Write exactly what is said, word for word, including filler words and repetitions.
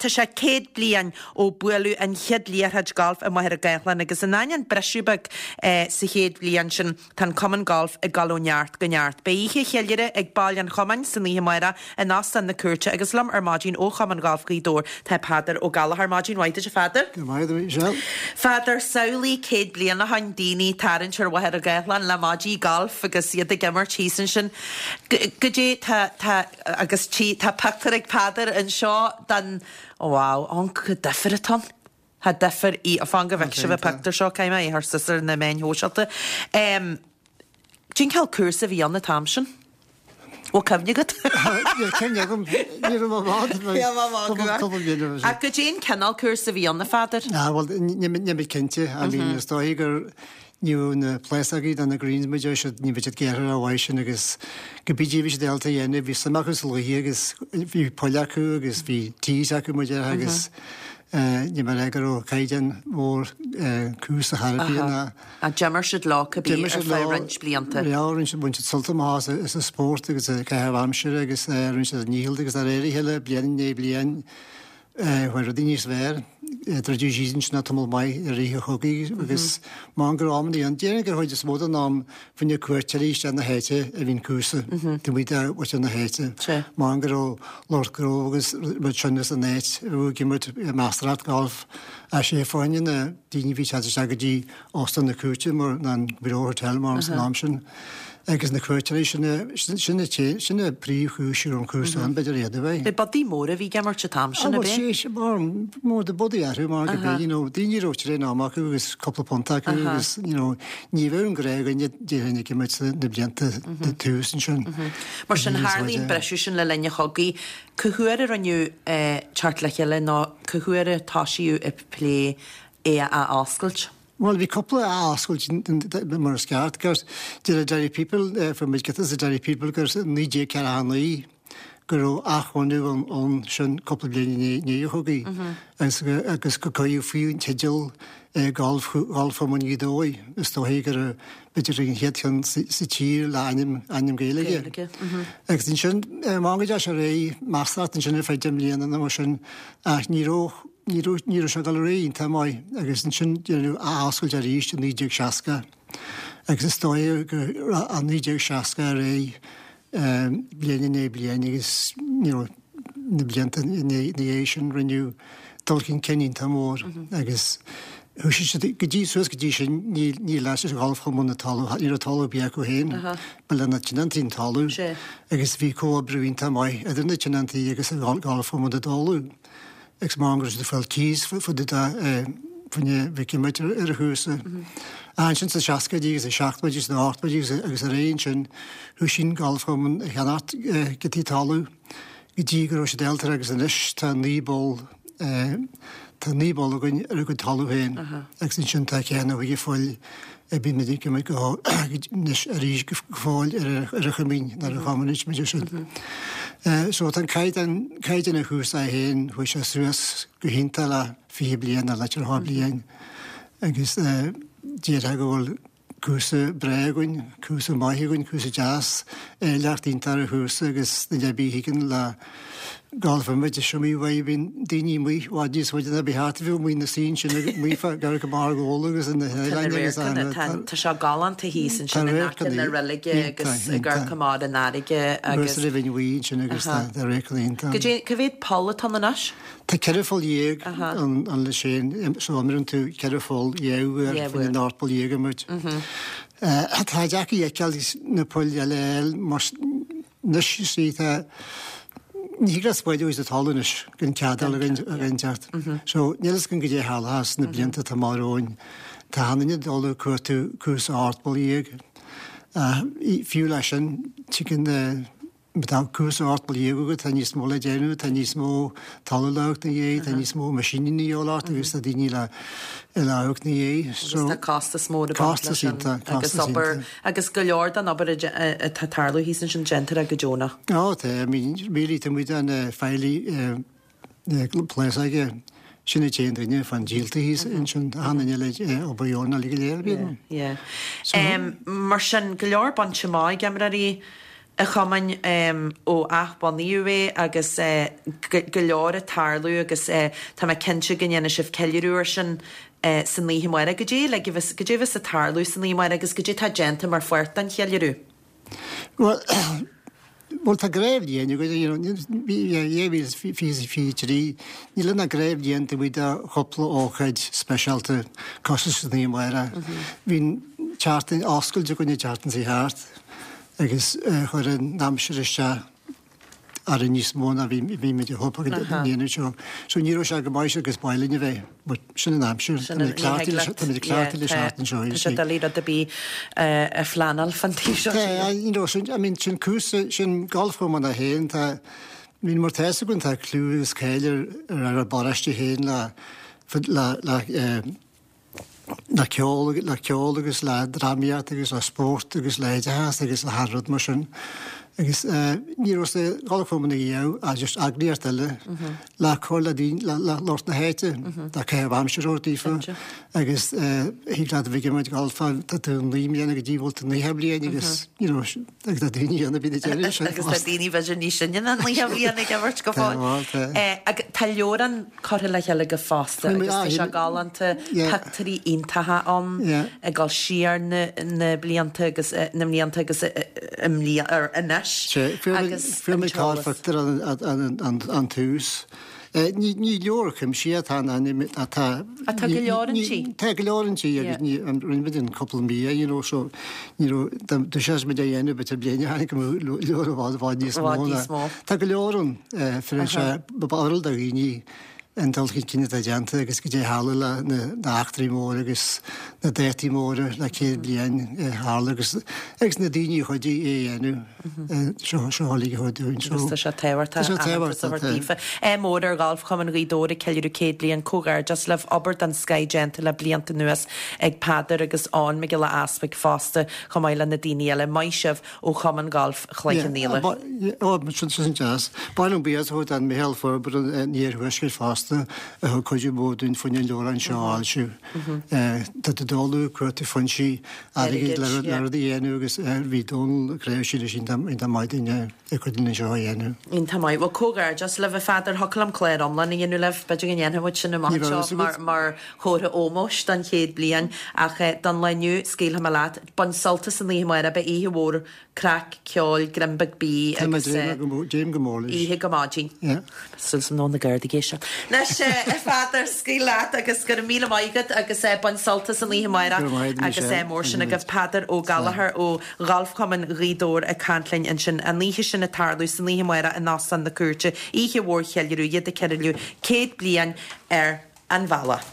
tá sé céad blian ó bualú an chiad líarthad golf a maithir a gaithlan agus an aion breisiúbag sa chéad blian sin tan Common Golf a galóneart goneart. Ba ihe cheilire ag baillan chomain san ihe maira a nástan na curte agus lam ar mágin ó Common Golf gaidór tá padar ó galahar mágin waite se fadar. Fadar saolaí céad blian na handíní tarin sir waithir a gaithlan le mágí golf agus iad a gimar tísan sin. Gudé agus tí tá pactar ag padar an seo dan wow, an go defir atá. Ha defir í a fanga bheith se bheith pactar seo caiime í haar sisar na main hósealta. Um, Dín cael cwrs a bhí an na tamsin? O cefni gyd? Ie, cefni gyd. Ie, ma fad. Ie, ma fad. A go dín cennal cwrs a bhí an na fadar? Na, wel, nid cynti. A fi'n ystoi gyr niw na plesagid an na greens ma jo eisiau ni fydyd gerir a waisyn agos gybidi fi eisiau delta ienni fi symach ys lwy agos fi poliacw agos fi tis acw ma jo agos ni ma'n egar o caidian o'r cws a harbi yna. A jammer sydd lo cybi ar ffai rynch blianta? Ia, rynch sydd bwynt sylta ma has ys y sport agos cael amser agos rynch sydd nihil agos ar eri hele blian neu blian waar het niet zwaar, dat je ziet dat allemaal mij regen hockey, dus man graam die aan die keer hoort je smoot naam van je kwartje aan de heite en in koersen, toen we daar wat aan de heite, man graam Lord Grove is met schönes en net, we gaan met Masterrad golf, als je van je die niet weet had zeggen die Oosten de koertje, maar dan bureau hotel maar ons naamschen. Agus na cuairteéis sinna sinna príomhúisiú an cúsa an beidir réadahah. Be badí mór a bhí gemar se tam sinna bé? Sí, mór de bodí arú mar go bé, daoine róte ré náach agus coppla ponta agus ní bhar an gréig an déhanana go muid na blianta de túsan sin. Mar sin hálíonn breisiú sin le lenne chogaí, chuhuair ar aniu teart le cheile ná chuhuair táisiú i plé é a áscailt? Well, we couple of assholes more scared because the dairy people from which get the dairy people because need je carani go achonu on on shun couple of new new hogi as agus go you feel tejil golf golf from you doi is to heger bitte het kan si lanim anim gelige extension manga share master shun five million and motion ach niro Níru níru se gallery in tamai agus sin you asol jarist ní dig shaska agus stoi an ní dig shaska rei um blian ne blian is you know ne bliant in the Asian renew talking kenin tamor agus hu se gedi sos gedi ní ní las golf from na talu ir talu bia ko hen bel na chinantin talu agus vi ko bruin tamai ader na chinanti agus golf from the talu ex-mangers de fel keys voor de da van je wiki met er huise aansien se shaska die is shacht wat is de acht wat is is range en hushin golf van ganat getitalu gediger os delta is een is ta nibol ta nibol gun er goed talu heen extension ta kena wie vol bin met ik met go nis ris geval er gemin naar de gamanich met je so dan kait en kait in 'n huis heen hoe je soos gehintala vier blian na later ha blian agus die het wel kurse bregun kurse mahigun kurse jazz lacht in tar huis agus de bi hiken la golf met je shumi way bin dini mi wat is wat na behat veel mi na sin sin mi fa gar ka mar golus in de hele ta sha galant te his in sin na na relige agus gar kamada nadige agus living we sin agus the reclin ta kvet politan nash ta careful year on on the shin so mir to careful year for the north pole year mit eh hat hajaki ekal Napoleon mas nishita Nígras bhaidú is a talúnis gon ceadal a rinseart. So nílas gon go dé hallhas na blianta tá maróin tá hanaine dulú cuatú cús artbal íag. Fiú lei sin tucin betá cús artbal íag tá níos mó le déanú, tá níos mó talúlacht na dhé, tá níos mó masíní íolacht agus a daoine le leach na dhé. So tá costa smór costa sínta. Agus go leor an aber a tatarlú hí sin sin gentar a go Jóna. Á, tá, mílí tá muid an feilí pléis aige sinna chéan daine fan díalta hís in sin hanaine le obaíonna le léir bíon. Mar sin go leor ban semáid gemraí a chaman ó ach baníú agus go leor a tarlú agus tá me cinse gannne sih ceúir sin san lí muire go dé le go dtíh a tarlú san lí muire agus go dtí tá genta mar fuirt an cheú. Well, tá greibh díana go dhéhís fí fíí, ní lena greibh díanta bhí a chopla óchaid speisialta cos ní mara. Bhín chartain oscail go ní chartan sí háart agus chuir an námseiriste ar a níos móna bhí bhí me hopa níana seo. So ní se go maiise agus bailíine bheith, sin an amsir cláirtí le seaartan seo. Se a líad a bí a flanal fantí seo. Sin sin cúsa sin golfhman a héin tá mín mar teise gon tá clúgus céidir ar a baristí héin le le ceolagus le dramiaat agus le sport agus leideheas agus le Harrod mar sin. Agus ní sé galfomna dhéh a just agníartile le chola dín lát na héite Tá céh amseúirtífa agus hílá bhí muid galfa tú lííanana go ddíhilta na heblion agus daíanana bí agus daoine bheit ní sin an líhéblíanana go bhirt go fáil. Tá leor an choir le heile go fásta agus se gáanta petarí intathe an a gáil siar na blianta agus na mlíanta agus imlí ar inis. Fi mé cáfachtar an túús. Ní leorcham siad Tá go leorintí? Tá go leorintí agus ní an rimidin coppla mí seo du sé me dhéanú be bliine hanig go leorhád bháid níos mó. Tá go leorún fi se babaril a rií an dalcinn cinine a deanta agus go dé hála le na achtarí mór agus na déirtí móra le cé blian hála agus agus na daoine chuidí é dhéanú seálaí chuidún se tehhartífa. É mór ar gáilh chuman rídóra ceirú céad blion cógar just leh obair an Skygenta le blianta nuas ag padar agus an me go le aspaig fásta chumáile na daine eile maisih ó chuman gáilh chléichan níle. sin jazz. Bailm bíad chuid an méhelfor bar an níorhuiisgur fásta a chuidir bódún faoine leor an seáilisiú. Tá a dóú chuirta fansí a le dhéanú agus bhí dónal réir siad sin in maidine chudína seo dhéanú. Ín tamáid bh cógar just le bh fadar holam léir omlan na dhéanú leh beidir an dhéanamhaid sin mar mar chóra ómóis den chéad blian ach don leniu scéal ha leat ban salta san lí mar a be ihe bhór crack ceáil grimbag bí James gomórla. Ihe gomáidí. Sul san nó na gairdí géise. Nes e fadar scíleat agus gur míle maigad agus é ban salta san lí maira agus é mór sin agus padar ó galahar ó galf common rídór a cantlainn in sin an líhe sin na tarlú san lí maira in ná san na cuirte ihe bhór cheilú iad a ceirú céad blian ar an bhela.